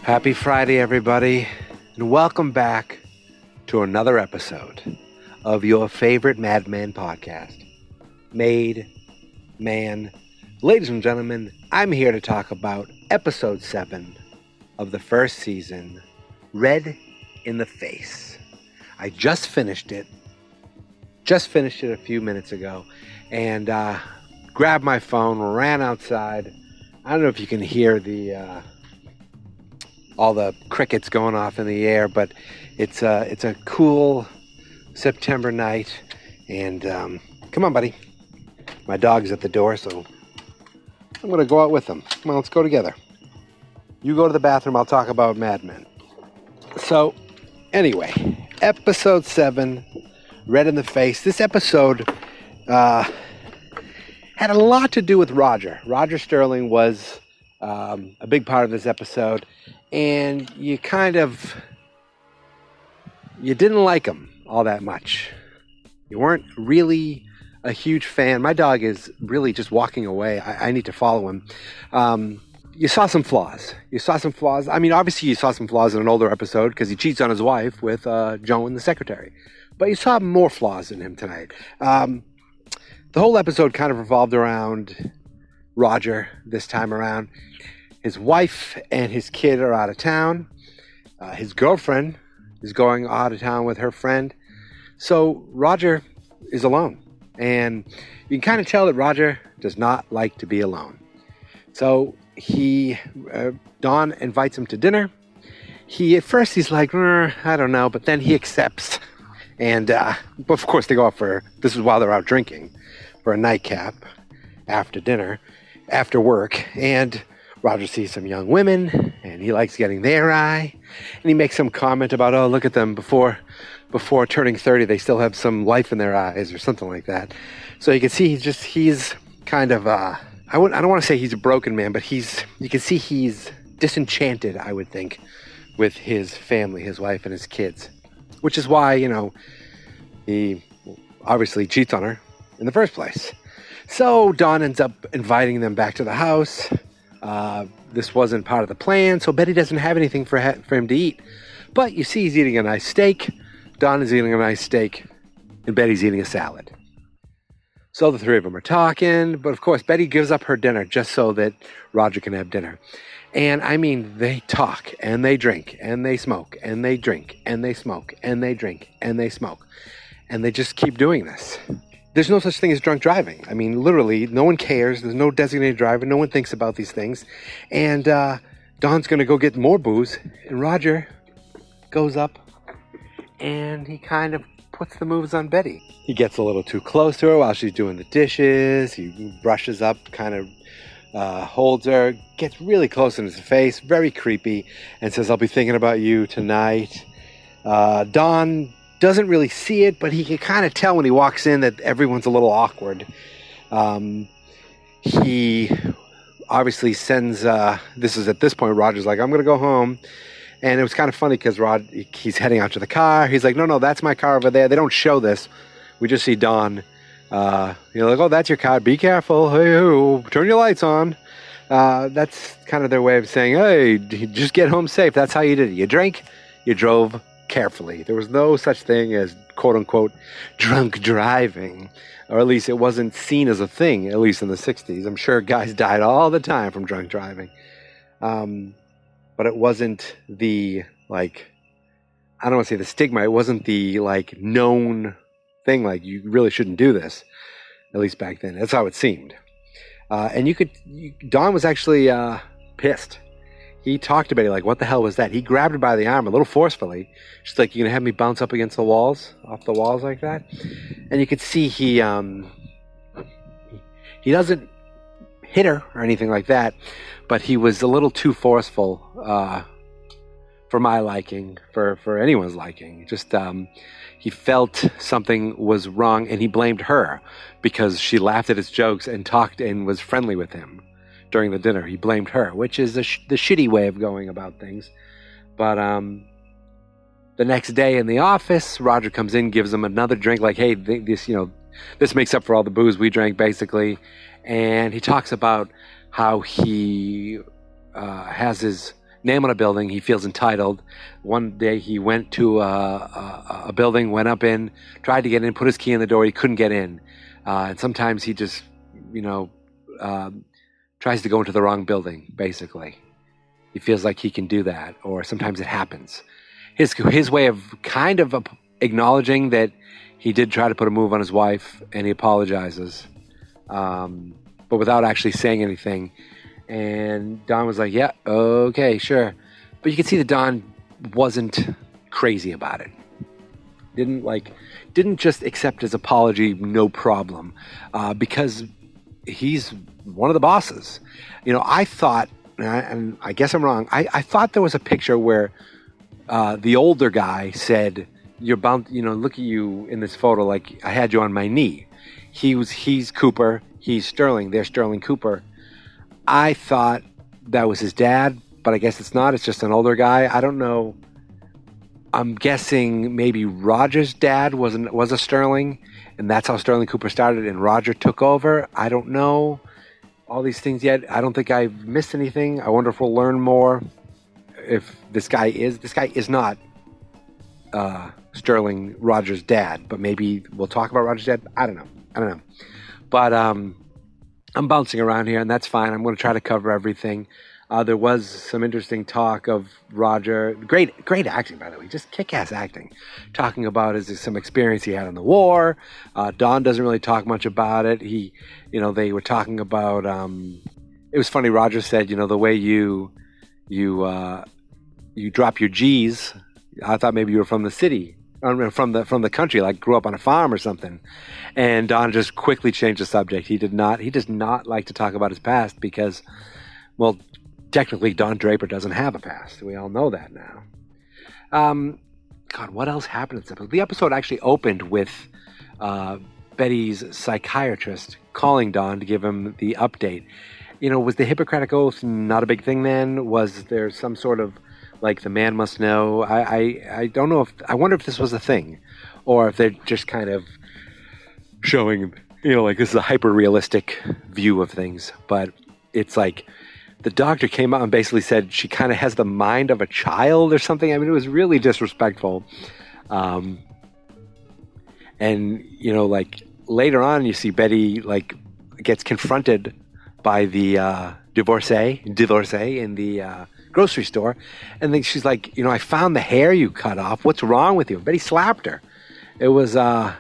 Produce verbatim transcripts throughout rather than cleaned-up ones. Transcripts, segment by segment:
Happy Friday, everybody, and welcome back to another episode of your favorite Mad Men podcast, Made Man. Ladies and gentlemen, I'm here to talk about episode seven of the first season, Red in the Face. I just finished it, just finished it a few minutes ago, and uh, grabbed my phone, ran outside. I don't know if you can hear the... Uh, all the crickets going off in the air, but it's a, it's a cool September night, and um, come on, buddy. My dog's at the door, so I'm going to go out with him. Come on, let's go together. You go to the bathroom, I'll talk about Mad Men. So, anyway, episode seven, Red in the Face. This episode uh, had a lot to do with Roger. Roger Sterling was um, a big part of this episode. And you kind of, you didn't like him all that much. You weren't really a huge fan. My dog is really just walking away. I, I need to follow him. Um, you saw some flaws. You saw some flaws. I mean, obviously you saw some flaws in an older episode because he cheats on his wife with uh, Joan, the secretary. But you saw more flaws in him tonight. Um, the whole episode kind of revolved around Roger this time around. His wife and his kid are out of town. Uh, his girlfriend is going out of town with her friend. So Roger is alone. And you can kind of tell that Roger does not like to be alone. So he, uh, Dawn invites him to dinner. He, at first he's like, mm, I don't know, but then he accepts. And, uh, of course they go out for, this is while they're out drinking, for a nightcap after dinner, after work. And Roger sees some young women, and he likes getting their eye. And he makes some comment about, oh, look at them, before before turning thirty, they still have some life in their eyes, or something like that. So you can see he's just, he's kind of, uh, I, wouldn't, I don't want to say he's a broken man, but he's, you can see he's disenchanted, I would think, with his family, his wife and his kids. Which is why, you know, he obviously cheats on her in the first place. So Dawn ends up inviting them back to the house. Uh, this wasn't part of the plan, so Betty doesn't have anything for, ha- for him to eat. But you see he's eating a nice steak, Dawn is eating a nice steak, and Betty's eating a salad. So the three of them are talking, but of course Betty gives up her dinner just so that Roger can have dinner. And I mean, they talk, and they drink, and they smoke, and they drink, and they smoke, and they drink, and they smoke. And they just keep doing this. There's no such thing as drunk driving. I mean, literally, no one cares. There's no designated driver. No one thinks about these things. And uh, Dawn's going to go get more booze. And Roger goes up and he kind of puts the moves on Betty. He gets a little too close to her while she's doing the dishes. He brushes up, kind of uh, holds her, gets really close in his face, very creepy, and says, I'll be thinking about you tonight. Uh, Dawn doesn't really see it, but he can kind of tell when he walks in that everyone's a little awkward. Um, he obviously sends, uh, this is at this point, Roger's like, I'm going to go home. And it was kind of funny because Rod, he's heading out to the car. He's like, no, no, that's my car over there. They don't show this. We just see Dawn. Uh, you're like, oh, that's your car. Be careful. Hey, oh, turn your lights on. Uh, that's kind of their way of saying, hey, just get home safe. That's how you did it. You drank, you drove carefully. There was no such thing as quote-unquote drunk driving, or at least it wasn't seen as a thing, at least in the sixties. I'm sure guys died all the time from drunk driving. Um, but it wasn't the, like, I don't want to say the stigma. It wasn't the, like, known thing, like, you really shouldn't do this, at least back then. That's how it seemed. Uh, and you could, you, Dawn was actually uh, pissed. He talked to Betty like, what the hell was that? He grabbed her by the arm a little forcefully. She's like, you gonna have me bounce up against the walls, off the walls like that? And you could see he, um, he doesn't hit her or anything like that, but he was a little too forceful uh, for my liking, for, for anyone's liking. Just, um, he felt something was wrong, and he blamed her because she laughed at his jokes and talked and was friendly with him during the dinner. He blamed her, which is the, sh- the shitty way of going about things. But um, the next day in the office, Roger comes in, gives him another drink, like, hey, th- this, you know, this makes up for all the booze we drank, basically. And he talks about how he uh, has his name on a building. He feels entitled. One day he went to a, a, a building, went up in, tried to get in, put his key in the door. He couldn't get in. Uh, and sometimes he just, you know, um, tries to go into the wrong building, basically. He feels like he can do that, or sometimes it happens. His his way of kind of acknowledging that he did try to put a move on his wife, and he apologizes, um, but without actually saying anything. And Don was like, yeah, okay, sure. But you can see that Don wasn't crazy about it. Didn't like, didn't just accept his apology, no problem, uh, because he's one of the bosses. You know, I thought, and I guess I'm wrong, I, I thought there was a picture where uh, the older guy said, you're bound, you know, look at you in this photo, like I had you on my knee. He was, he's Cooper, he's Sterling, they're Sterling Cooper. I thought that was his dad, but I guess it's not. It's just an older guy. I don't know. I'm guessing maybe Roger's dad was an, was a Sterling, and that's how Sterling Cooper started, and Roger took over. I don't know all these things yet. I don't think I've missed anything. I wonder if we'll learn more. If this guy is, this guy is not uh, Sterling, Roger's dad, but maybe we'll talk about Roger's dad. I don't know. I don't know. But um, I'm bouncing around here, and that's fine. I'm going to try to cover everything. Uh, there was some interesting talk of Roger. Great, great acting, by the way. Just kick-ass acting. Talking about his some experience he had in the war. Uh, Don doesn't really talk much about it. He, you know, they were talking about. Um, it was funny. Roger said, you know, the way you, you, uh, you drop your G's. I thought maybe you were from the city, from the from the country, like grew up on a farm or something. And Don just quickly changed the subject. He did not. He does not like to talk about his past because, well, technically, Don Draper doesn't have a past. We all know that now. Um, God, what else happened in this episode? The episode actually opened with uh, Betty's psychiatrist calling Don to give him the update. You know, was the Hippocratic Oath not a big thing then? Was there some sort of, like, the man must know? I, I, I don't know if... I wonder if this was a thing. Or if they're just kind of showing, you know, like, this is a hyper-realistic view of things. But it's like... The doctor came out and basically said she kind of has the mind of a child or something. I mean, it was really disrespectful. Um, and, you know, like later on, you see Betty like gets confronted by the uh, divorcee, divorcee in the uh, grocery store. And then she's like, you know, I found the hair you cut off. What's wrong with you? Betty slapped her. It was, uh,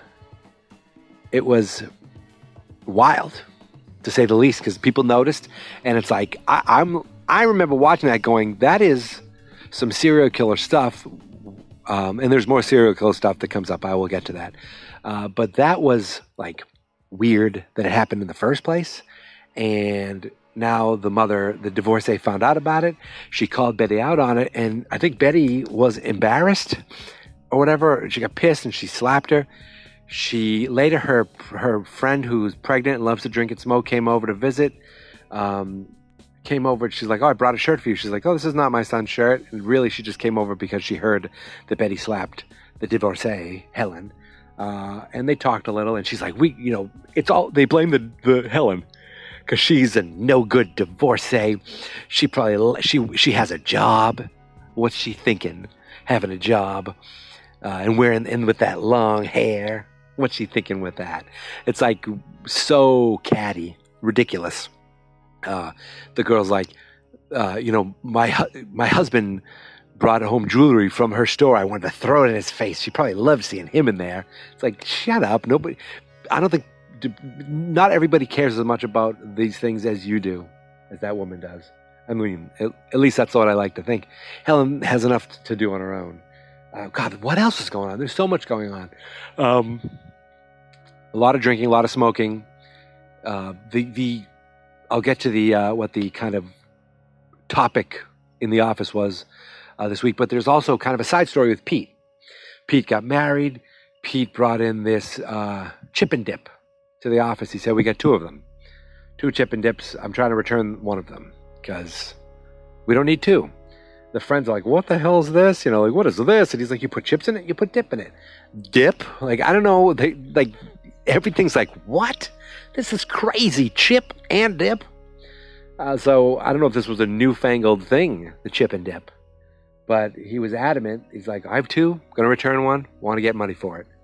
it was wild, to say the least, because people noticed, and it's like I, I'm. I remember watching that, going, "That is some serial killer stuff." Um, and there's more serial killer stuff that comes up. I will get to that, uh, but that was like weird that it happened in the first place. And now the mother, the divorcee, found out about it. She called Betty out on it, and I think Betty was embarrassed or whatever. She got pissed and she slapped her. She later, her her friend who's pregnant and loves to drink and smoke came over to visit. Um, came over. She's like, "Oh, I brought a shirt for you." She's like, "Oh, this is not my son's shirt." And really, she just came over because she heard that Betty slapped the divorcee, Helen. Uh, and they talked a little. And she's like, "We, you know, it's all." They blame the the Helen because she's a no good divorcee. She probably she she has a job. What's she thinking? Having a job uh, and wearing and with that long hair. What's she thinking with that? It's like so catty, ridiculous. Uh, the girl's like, uh, you know, my hu- my husband brought home jewelry from her store. I wanted to throw it in his face. She probably loved seeing him in there. It's like, shut up. Nobody. I don't think. Not everybody cares as much about these things as you do, as that woman does. I mean, at, at least that's what I like to think. Helen has enough to do on her own. Uh, God, what else is going on? There's so much going on. Um, a lot of drinking, a lot of smoking. Uh, the the I'll get to the uh, what the kind of topic in the office was uh, this week, but there's also kind of a side story with Pete. Pete got married. Pete brought in this uh, chip and dip to the office. He said, "We got two of them, two chip and dips. I'm trying to return one of them because we don't need two." The friends are like, "What the hell is this? You know, like, what is this?" And he's like, "You put chips in it? You put dip in it." Dip? Like, I don't know. They, like, everything's like, what? This is crazy. Chip and dip? Uh, so I don't know if this was a newfangled thing, the chip and dip, but he was adamant. He's like, I have two, going to return one, want to get money for it.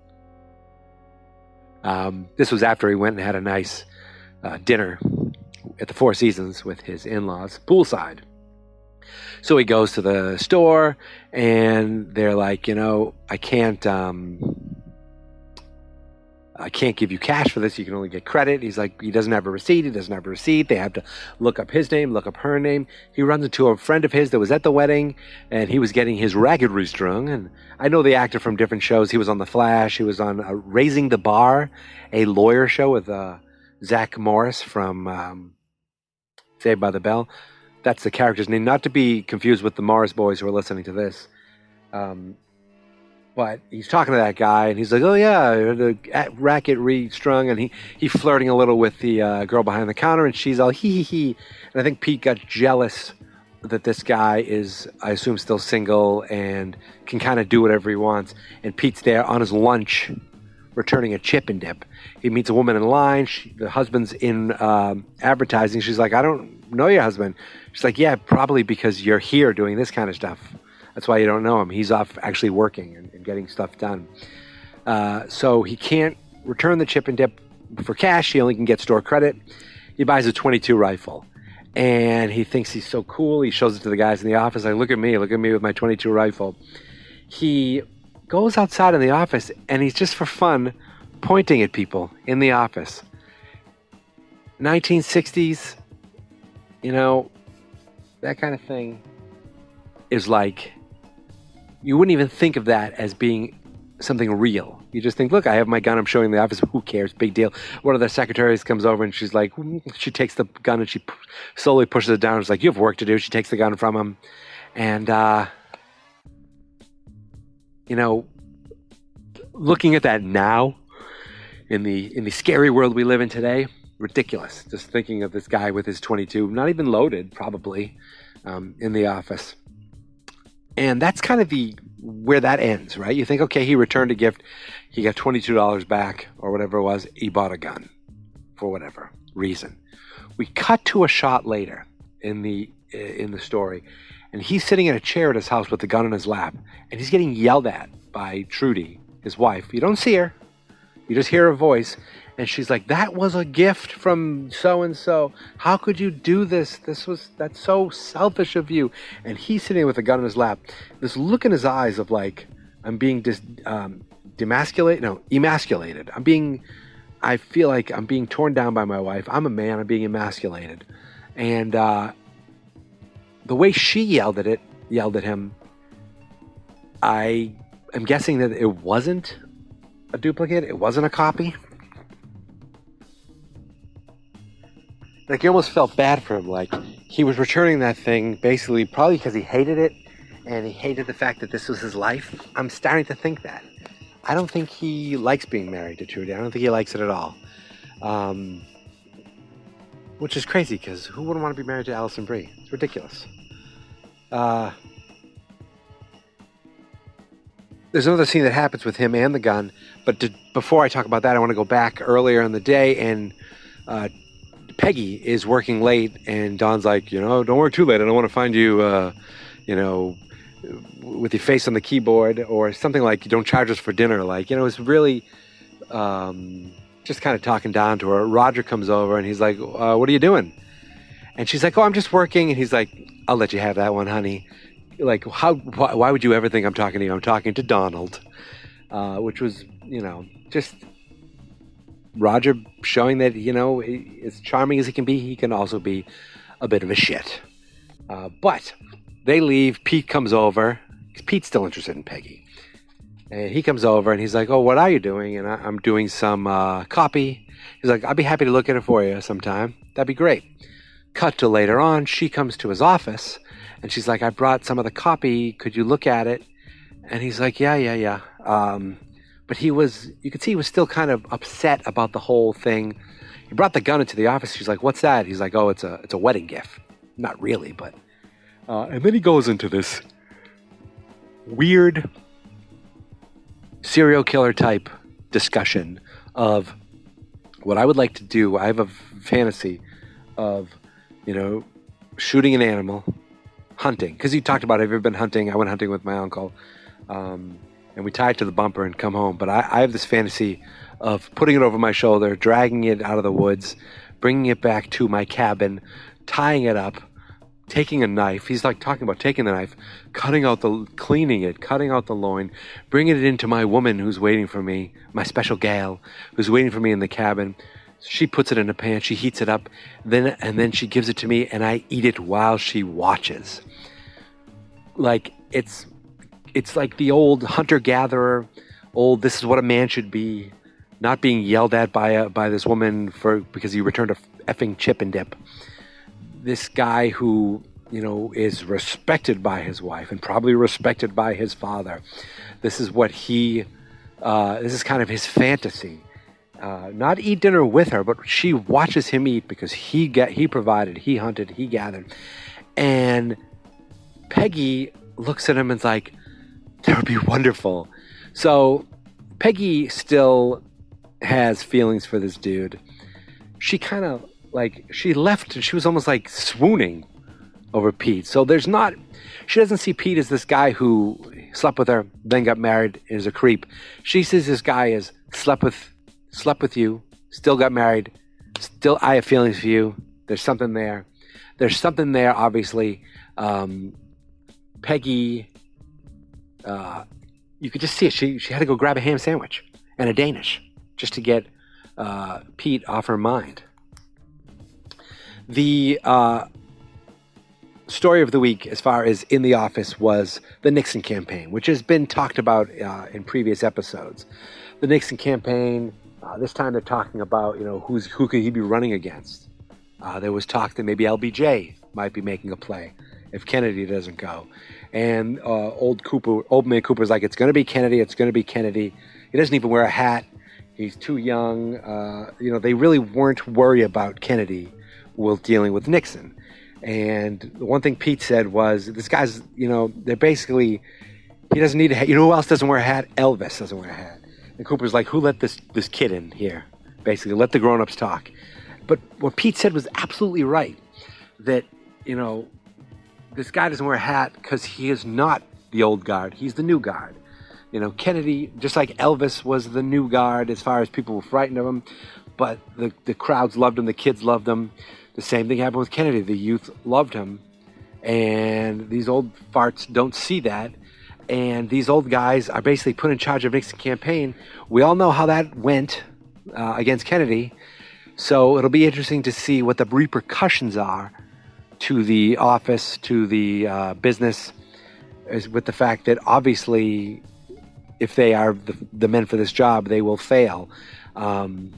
Um, this was after he went and had a nice uh, dinner at the Four Seasons with his in-laws, poolside. So he goes to the store, and they're like, you know, I can't, um, I can't give you cash for this. You can only get credit. He's like, he doesn't have a receipt. He doesn't have a receipt. They have to look up his name, look up her name. He runs into a friend of his that was at the wedding, and he was getting his ragged restrung. And I know the actor from different shows. He was on The Flash. He was on uh, Raising the Bar, a lawyer show with uh, Zach Morris from um, Saved by the Bell. That's the character's name, not to be confused with the Morris boys who are listening to this. Um, but he's talking to that guy, and he's like, oh, yeah, the racket restrung, and he, he's flirting a little with the uh, girl behind the counter, and she's all hee hee hee. And I think Pete got jealous that this guy is, I assume, still single and can kind of do whatever he wants. And Pete's there on his lunch, returning a chip and dip. He meets a woman in line. She, the husband's in um, advertising. She's like, I don't know your husband. She's like, yeah, probably because you're here doing this kind of stuff. That's why you don't know him. He's off actually working and, and getting stuff done. Uh, so he can't return the chip and dip for cash. He only can get store credit. He buys a twenty-two rifle. And he thinks he's so cool. He shows it to the guys in the office. Like, look at me. Look at me with my twenty-two rifle. He goes outside in the office, and he's just for fun pointing at people in the office. nineteen sixties, you know, that kind of thing is like, you wouldn't even think of that as being something real. You just think, look, I have my gun, I'm showing the office, who cares, big deal. One of the secretaries comes over, and she's like, she takes the gun, and she slowly pushes it down. It's like, you have work to do. She takes the gun from him. And, uh, you know, looking at that now, in the in the scary world we live in today, ridiculous. Just thinking of this guy with his twenty-two, not even loaded, probably, um, in the office. And that's kind of the where that ends, right? You think, okay, he returned a gift, he got twenty-two dollars back, or whatever it was, he bought a gun, for whatever reason. We cut to a shot later in the in the story, and he's sitting in a chair at his house with the gun in his lap, and he's getting yelled at by Trudy, his wife. You don't see her. You just hear her voice, and she's like, that was a gift from so-and-so. How could you do this? This was, that's so selfish of you. And he's sitting with a gun in his lap. This look in his eyes of like, I'm being dis, um, demasculated, no, emasculated. I'm being, I feel like I'm being torn down by my wife. I'm a man, I'm being emasculated. And uh, the way she yelled at it, yelled at him, I am guessing that it wasn't a duplicate. It wasn't a copy. Like, you almost felt bad for him. Like, he was returning that thing basically probably because he hated it, and he hated the fact that this was his life. I'm starting to think that. I don't think he likes being married to Trudy. I don't think he likes it at all. Um, which is crazy, because who wouldn't want to be married to Alison Brie? It's ridiculous. Uh... There's another scene that happens with him and the gun, but to, before I talk about that, I want to go back earlier in the day, and uh, Peggy is working late, and Don's like, you know, don't work too late. I don't want to find you, uh, you know, with your face on the keyboard, or something like, don't charge us for dinner. Like, you know, it's really um, just kind of talking down to her. Roger comes over, and he's like, uh, what are you doing? And she's like, oh, I'm just working. And he's like, I'll let you have that one, honey. Like, how? Why, why would you ever think I'm talking to you? I'm talking to Donald, uh, which was, you know, just Roger showing that, you know, as charming as he can be, he can also be a bit of a shit. Uh, but they leave. Pete comes over. Pete's still interested in Peggy. And he comes over, and he's like, oh, what are you doing? And I, I'm doing some uh, copy. He's like, I'd be happy to look at it for you sometime. That'd be great. Cut to later on. She comes to his office. And she's like, I brought some of the copy. Could you look at it? And he's like, yeah, yeah, yeah. Um, but he was, you could see he was still kind of upset about the whole thing. He brought the gun into the office. She's like, what's that? He's like, oh, it's a it's a wedding gift. Not really, but. Uh, and then he goes into this weird serial killer type discussion of what I would like to do. I have a fantasy of you know, shooting an animal, hunting. Because you talked about, have you ever been hunting? I went hunting with my uncle. Um, and we tie it to the bumper and come home. But I, I have this fantasy of putting it over my shoulder, dragging it out of the woods, bringing it back to my cabin, tying it up, taking a knife. He's like talking about taking the knife, cutting out the, cleaning it, cutting out the loin, bringing it into my woman who's waiting for me, my special gal who's waiting for me in the cabin. She puts it in a pan, she heats it up, then and then she gives it to me, and I eat it while she watches. Like it's it's like the old hunter-gatherer, old this is what a man should be, not being yelled at by a, by this woman for because he returned a effing chip and dip. This guy who, you know, is respected by his wife and probably respected by his father. This is what he, uh, this is kind of his fantasy. Uh, not eat dinner with her, but she watches him eat because he get he provided, he hunted, he gathered. And Peggy looks at him and's like, that would be wonderful. So Peggy still has feelings for this dude. She kind of like, she left and she was almost like swooning over Pete. So there's not, she doesn't see Pete as this guy who slept with her, then got married, is a creep. She sees this guy as slept with, slept with you, still got married, still I have feelings for you. There's something there. There's something there, obviously. Um, Peggy, uh, you could just see it. She, she had to go grab a ham sandwich and a Danish just to get uh, Pete off her mind. The uh, story of the week, as far as in the office, was the Nixon campaign, which has been talked about uh, in previous episodes. The Nixon campaign, uh, this time they're talking about, you know, who's who could he be running against. Uh, there was talk that maybe L B J might be making a play if Kennedy doesn't go. And uh, old Cooper, old man Cooper's like, it's going to be Kennedy, it's going to be Kennedy. He doesn't even wear a hat. He's too young. Uh, you know, they really weren't worried about Kennedy while dealing with Nixon. And the one thing Pete said was, this guy's, you know, they're basically, he doesn't need a hat. You know who else doesn't wear a hat? Elvis doesn't wear a hat. And Cooper's like, who let this, this kid in here? Basically, let the grown-ups talk. But what Pete said was absolutely right. That, you know, this guy doesn't wear a hat because he is not the old guard. He's the new guard. You know, Kennedy, just like Elvis was the new guard as far as people were frightened of him, but the, the crowds loved him, the kids loved him. The same thing happened with Kennedy. The youth loved him. And these old farts don't see that. And these old guys are basically put in charge of Nixon campaign. We all know how that went uh, against Kennedy. So it'll be interesting to see what the repercussions are to the office, to the uh, business, is with the fact that obviously if they are the, the men for this job, they will fail. Um,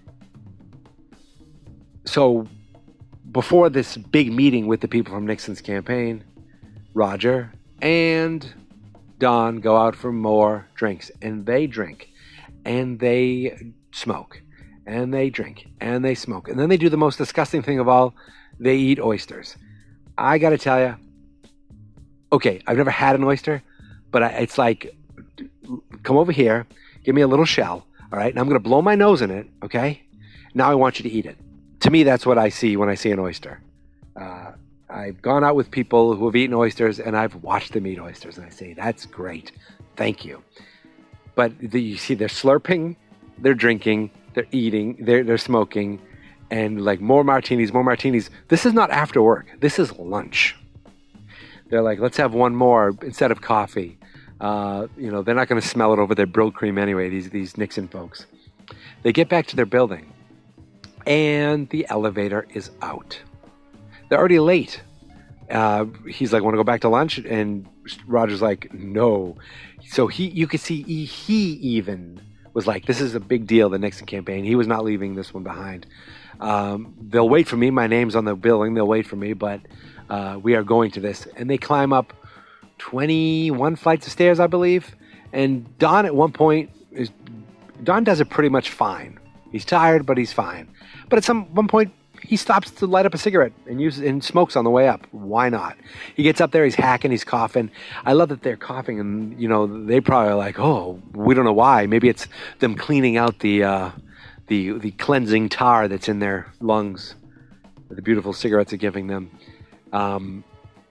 so before this big meeting with the people from Nixon's campaign, Roger and Don go out for more drinks, and they drink, and they smoke, and they drink, and they smoke. And then they do the most disgusting thing of all. They eat oysters. I got to tell you, okay, I've never had an oyster, but I, it's like, come over here, give me a little shell, all right? And I'm going to blow my nose in it, okay? Now I want you to eat it. To me, that's what I see when I see an oyster. Uh, I've gone out with people who have eaten oysters, and I've watched them eat oysters, and I say, that's great. Thank you. But the, you see, they're slurping, they're drinking, they're eating, they're, they're smoking, and like more martinis, more martinis. This is not after work. This is lunch. They're like, let's have one more instead of coffee. Uh, you know, they're not going to smell it over their Brill cream anyway, these, these Nixon folks. They get back to their building, and the elevator is out. They're already late. Uh, he's like, want to go back to lunch? And Roger's like, no. So he, you could see he, he even was like, this is a big deal, the Nixon campaign. He was not leaving this one behind. Um, they'll wait for me. My name's on the billing. They'll wait for me, but uh, we are going to this. And they climb up twenty-one flights of stairs, I believe. And Don at one point, is Don does it pretty much fine. He's tired, but he's fine. But at some one point, he stops to light up a cigarette and uses and smokes on the way up. Why not? He gets up there, he's hacking, he's coughing. I love that they're coughing, and you know they probably are like, oh, we don't know why. Maybe it's them cleaning out the uh, the the cleansing tar that's in their lungs. the beautiful cigarettes are giving them. Um,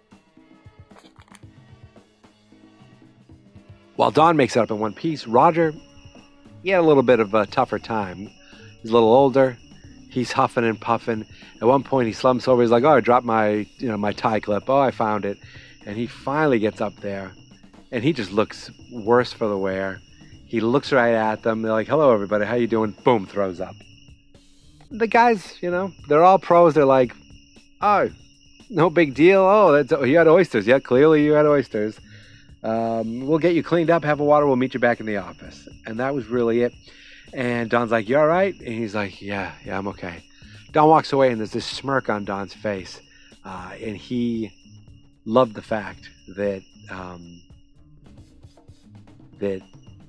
while Don makes it up in one piece, Roger, he had a little bit of a tougher time. He's a little older. He's huffing and puffing. At one point, he slumps over. He's like, "Oh, I dropped my, you know, my tie clip. Oh, I found it." And he finally gets up there, and he just looks worse for the wear. He looks right at them. They're like, "Hello, everybody. How you doing?" Boom, throws up. The guys, you know, they're all pros. They're like, "Oh, no big deal. Oh, that's, oh, you had oysters. Yeah, clearly you had oysters. Um, we'll get you cleaned up, have a water. We'll meet you back in the office." And that was really it. And Don's like, "You all right?" And he's like, yeah, yeah, I'm okay. Don walks away, and there's this smirk on Don's face. Uh, and he loved the fact that um, that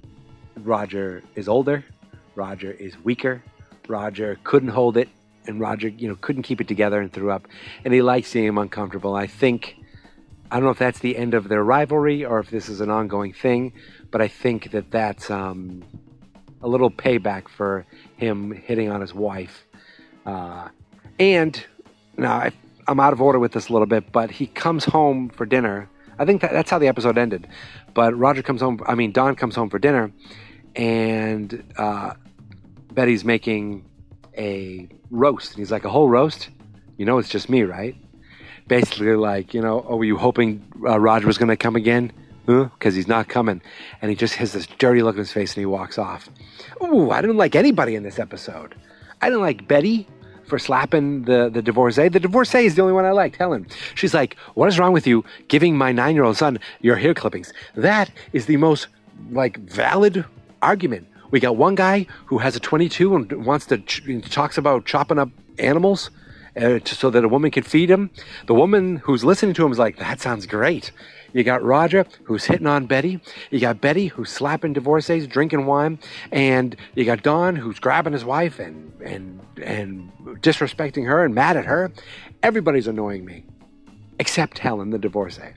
Roger is older, Roger is weaker, Roger couldn't hold it, and Roger, you know, couldn't keep it together and threw up. And he likes seeing him uncomfortable. I think, I don't know if that's the end of their rivalry or if this is an ongoing thing, but I think that that's um, a little payback for him hitting on his wife. Uh, and now I, I'm out of order with this a little bit, but he comes home for dinner. I think that, that's how the episode ended. But Roger comes home, I mean, Don comes home for dinner, and uh, Betty's making a roast. And he's like, "A whole roast? You know, it's just me, right?" Basically like, you know, "Oh, were you hoping uh, Roger was going to come again?" Huh? Because he's not coming. And he just has this dirty look on his face, and he walks off. Ooh, I didn't like anybody in this episode. I didn't like Betty for slapping the, the divorcee. The divorcee is the only one I liked, Helen. She's like, "What is wrong with you giving my nine-year-old son your hair clippings?" That is the most, like, valid argument. We got one guy who has a twenty-two and wants to, ch- talks about chopping up animals uh, to, so that a woman can feed him. The woman who's listening to him is like, "That sounds great." You got Roger, who's hitting on Betty. You got Betty, who's slapping divorcees, drinking wine. And you got Don, who's grabbing his wife and and and disrespecting her and mad at her. Everybody's annoying me, except Helen, the divorcee.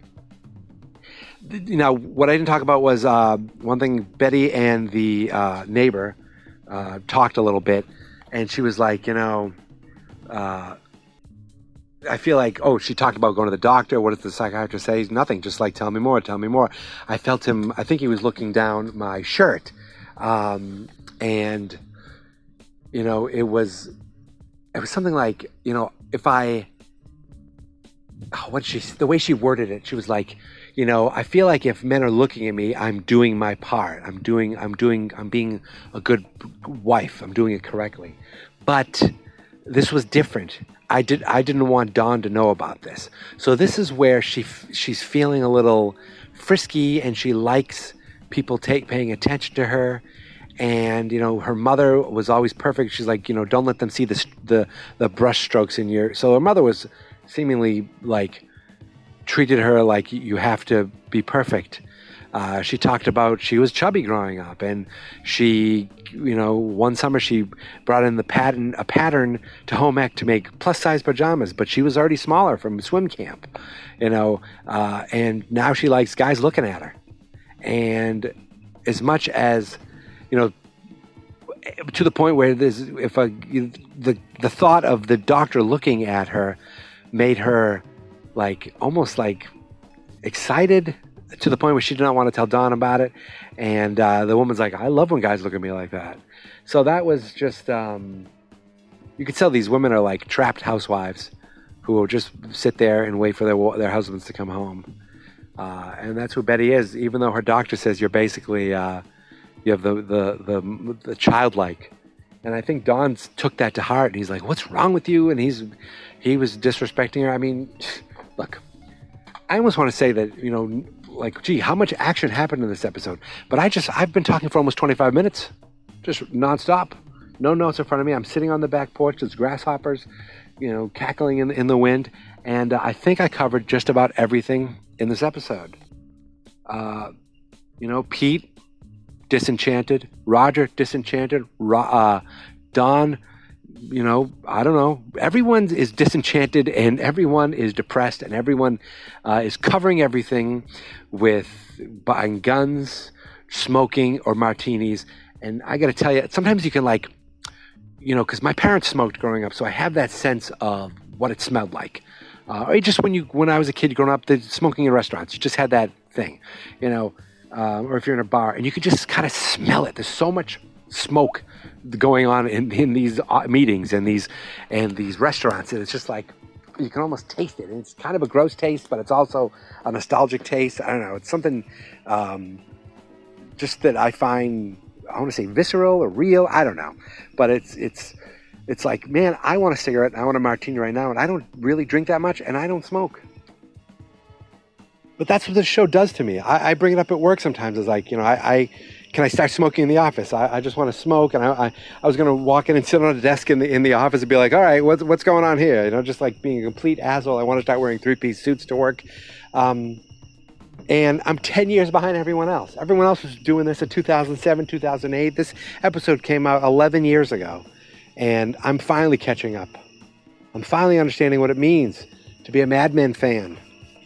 You know, what I didn't talk about was uh, one thing. Betty and the uh, neighbor uh, talked a little bit, and she was like, you know... Uh, I feel like, oh, she talked about going to the doctor. What does the psychiatrist say? Nothing. Just like, tell me more, tell me more. I felt him, I think he was looking down my shirt. Um, and, you know, it was, it was something like, you know, if I, oh, what she, the way she worded it, she was like, you know, I feel like if men are looking at me, I'm doing my part. I'm doing, I'm doing, I'm being a good wife. I'm doing it correctly. But this was different. I did. I didn't want Dawn to know about this. So this is where she she's feeling a little frisky, and she likes people take paying attention to her. And you know, her mother was always perfect. She's like, you know, don't let them see the the the brush strokes in your. So her mother was seemingly like treated her like you have to be perfect. Uh, she talked about she was chubby growing up, and she, you know, one summer she brought in the pattern, a pattern to home ec to make plus size pajamas, but she was already smaller from swim camp, you know, uh, and now she likes guys looking at her. And as much as, you know, to the point where there's, if a, the, the thought of the doctor looking at her made her like, almost like excited, to the point where she did not want to tell Dawn about it. And uh, the woman's like, "I love when guys look at me like that." So that was just, um, you could tell these women are like trapped housewives who will just sit there and wait for their their husbands to come home. Uh, and that's who Betty is, even though her doctor says you're basically, uh, you have the, the, the, the childlike. And I think Don took that to heart, and he's like, "What's wrong with you?" And he's, he was disrespecting her. I mean, look, I almost want to say that, you know, like, gee, how much action happened in this episode? But I just, I've been talking for almost twenty-five minutes, just nonstop. No notes in front of me. I'm sitting on the back porch. There's grasshoppers, you know, cackling in, in the wind. And uh, I think I covered just about everything in this episode. Uh, you know, Pete, disenchanted. Roger, disenchanted. Ro- uh, Don, you know, I don't know. Everyone is disenchanted, and everyone is depressed, and everyone uh, is covering everything with buying guns, smoking, or martinis. And I got to tell you, sometimes you can like, you know, because my parents smoked growing up, so I have that sense of what it smelled like. Uh, or just when you, when I was a kid growing up, the smoking in restaurants, you just had that thing, you know, uh, or if you're in a bar and you could just kind of smell it. There's so much smoke going on in, in these meetings and these, and these restaurants. And it's just like, you can almost taste it. And it's kind of a gross taste, but it's also a nostalgic taste. I don't know. It's something, um, just that I find, I want to say visceral or real. I don't know, but it's, it's, It's like, man, I want a cigarette and I want a martini right now, and I don't really drink that much, and I don't smoke. But that's what this show does to me. I, I bring it up at work sometimes. It's like, you know, I, I can I start smoking in the office? I, I just want to smoke, and I, I, I was going to walk in and sit on a desk in the in the office and be like, all right, what's what's going on here? You know, just like being a complete asshole. I want to start wearing three-piece suits to work. Um, and I'm ten years behind everyone else. Everyone else was doing this in two thousand seven, two thousand eight. This episode came out eleven years ago. And I'm finally catching up. I'm finally understanding what it means to be a Mad Men fan.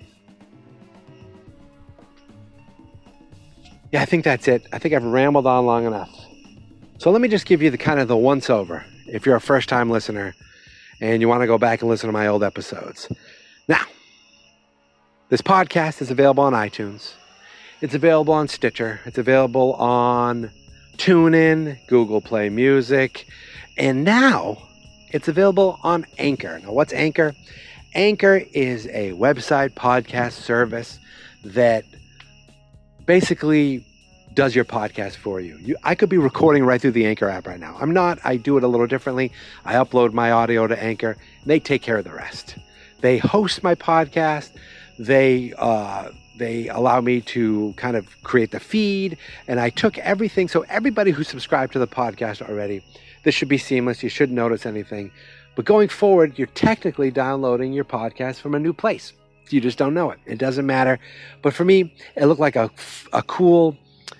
Yeah, I think that's it. I think I've rambled on long enough. So let me just give you the kind of the once-over if you're a first-time listener and you want to go back and listen to my old episodes. Now, this podcast is available on iTunes. It's available on Stitcher. It's available on TuneIn, Google Play Music. And now it's available on Anchor. Now, what's Anchor? Anchor is a website podcast service that basically does your podcast for you. you. I could be recording right through the Anchor app right now. I'm not. I do it a little differently. I upload my audio to Anchor. They take care of the rest. They host my podcast. They uh, they allow me to kind of create the feed. And I took everything. So everybody who subscribed to the podcast already, this should be seamless. You shouldn't notice anything. But going forward, you're technically downloading your podcast from a new place. You just don't know it. It doesn't matter. But for me, it looked like a, a cool,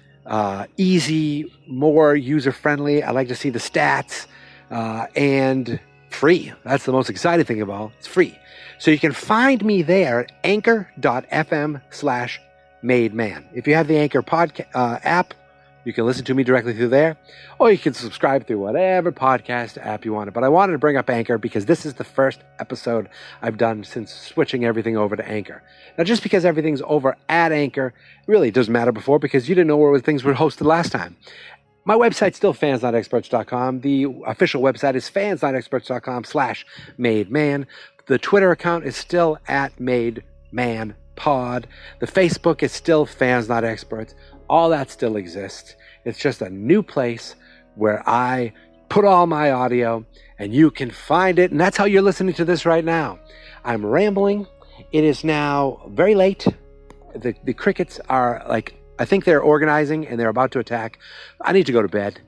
uh, easy, more user-friendly. I like to see the stats. Uh, and free. That's the most exciting thing of all. It's free. So you can find me there at anchor.fm slash made man. If you have the Anchor podcast uh, app, you can listen to me directly through there, or you can subscribe through whatever podcast app you want. But I wanted to bring up Anchor because this is the first episode I've done since switching everything over to Anchor. Now, just because everything's over at Anchor really doesn't matter before, because you didn't know where things were hosted last time. My website's still fans not experts dot com. The official website is fans not experts dot com slash made man. The Twitter account is still at made man pod. The Facebook is still Fans Not Experts. All that still exists. It's just a new place where I put all my audio and you can find it. And that's how you're listening to this right now. I'm rambling. It is now very late. The, the crickets are like, I think they're organizing and they're about to attack. I need to go to bed.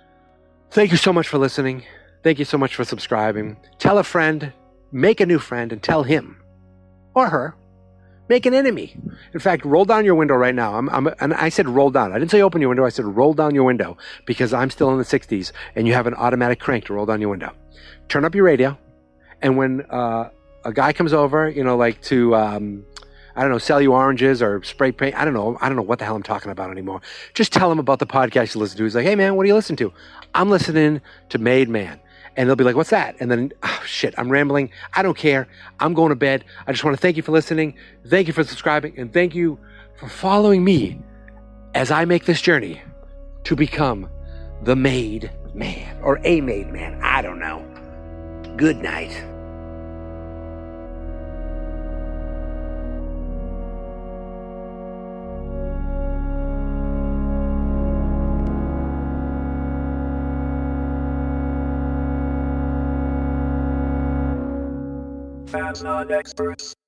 Thank you so much for listening. Thank you so much for subscribing. Tell a friend, make a new friend, and tell him or her. Make an enemy. In fact, roll down your window right now. I'm, I'm, and I said roll down. I didn't say open your window. I said roll down your window, because I'm still in the sixties and you have an automatic crank to roll down your window. Turn up your radio. And when uh, a guy comes over, you know, like to, um, I don't know, sell you oranges or spray paint. I don't know. I don't know what the hell I'm talking about anymore. Just tell him about the podcast you listen to. He's like, hey, man, what do you listen to? I'm listening to Made Man. And they'll be like, what's that? And then, oh, shit, I'm rambling. I don't care. I'm going to bed. I just want to thank you for listening. Thank you for subscribing. And thank you for following me as I make this journey to become the made man, or a made man. I don't know. Good night. Fans Not Experts.